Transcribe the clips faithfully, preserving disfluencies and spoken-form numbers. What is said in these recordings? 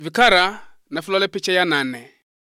Vikara na fulole picha ya nane.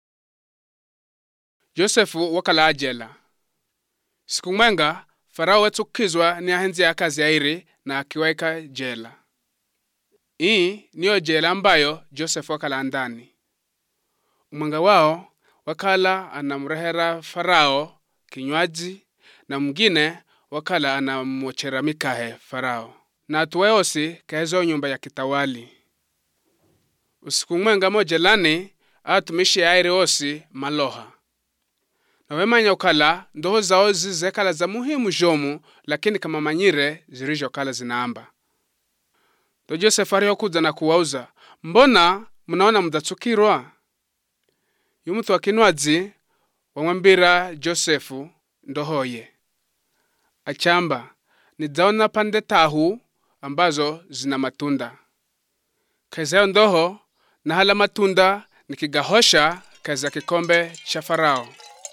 Josefu wakala ajela. Siku mwenga, Farao wetukizwa ni ahenzi ya kazi ya iri na akiwaika jela. Hii niyo jela ambayo Josefu wakala andani. Umwenga wao wakala anamrehera Farao kinywaji na mwingine wakala anamwochera mikahe Farao. Na atuweosi kaezo nyumba ya kitawali. Usiku mwenga mojelani atumishi ya iri osi maloha. Na wemanya ukala ndoho zao zizekala za muhimu jomu lakini kama manyire zirijo kala zinaamba. Do Josefu aliyokuja na kuwauza, mbona mnaona mdatsukirwa? Yumutu wa kinywaji wamwambira Josefu ndohoye. Achamba, nizaona pande tahu ambazo zina matunda. Kaza ndoho na hala matunda nikigahosha kaza kikombe cha Farao.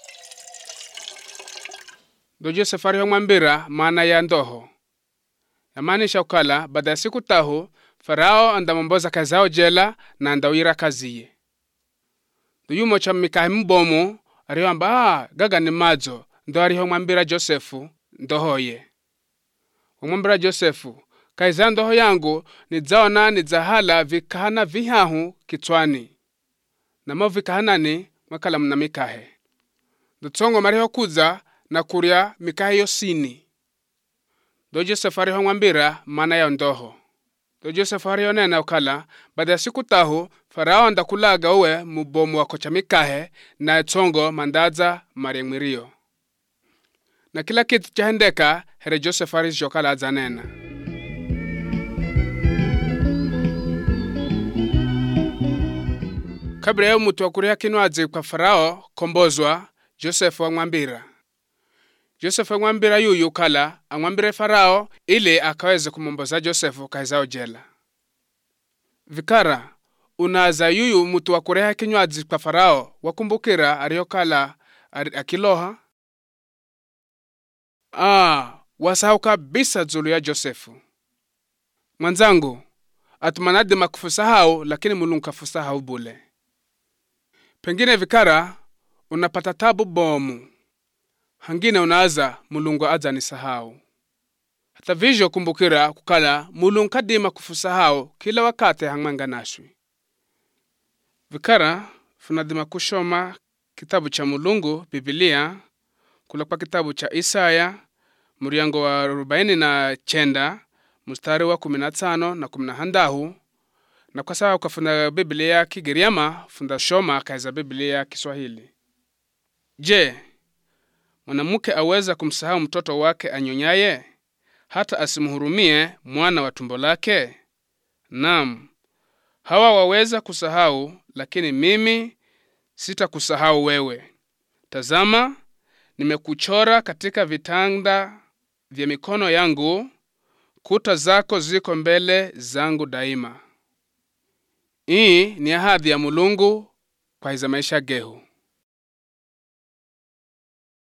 Do Josefu aliyomwambira maana ya ndoho. Yamaanisha ukala baada ya siku tahu Farao andamomboza kazao jela na andawira kaziye. Do yumo cha mikahe mbomu aliyoamba ah gaga ni madzo ndo aliyomwambira Josefu ndohoye. Wamwambira Josefu kaiza ndoho yangu nizaona nizahala vikahana vihahu kitwani. Na mo vikahanani mwakala mna mikahe. Do tsongo mariho kuza na kuria mikahe yosini. Do Josefu aliyomwambira maana ya ndoho. Do Josefu aliyonena ukala baada ya siku tahu Farao andakulaga uwe mubomu wako cha mikahe na tsongo mandaza mariengwirio. Na kila kitu chahendeka here Josefu aliyokala azanena. Kabla ya mtu wa kuria kinywaji kwa Farao kombozwa, Josefu amwambira. Josefu amwambira yuyu ukala amwambire Farao ili akaweze kumomboza Josefu kaizao jela. Vikara, unaza yuyu mtu wa kuria kinywaji kwa Farao wakumbukira aliyokala akiloha? Ah, wasahau kabisa zulu ya Josefu. Mwanzangu, atumanade makufusahau lakini Mulungu kafusahau bule. Pengine Vikara, unapata tabu bomu. Hangine unaza Mulungu aza nisahau. Hata vizio kumbukira kukala Mulungu kadima kufusahau kila wakati hangmanga nashwi. Vikara, funadima kushoma kitabu cha Mulungu, Biblia, kula kwa kitabu cha Isaya, muriango wa arobaini na chenda, mustari wa kumi na tano na kumi na handahu, na kwa sawa ukafunda Biblia Kigiriama, funda shoma kaiza Biblia Kiswahili. Je, mwanamke aweza kumsahau mtoto wake anyonyaye, hata asimuhurumie mwana wa tumbo lake? Naam, hawa waweza kusahau, lakini mimi sitakusahau wewe. Tazama, nimekuchora katika vitanga vya mikono yangu, kuta zako ziko mbele zangu daima. Hii ni ahadi ya Mulungu kwa hiza maisha gehu.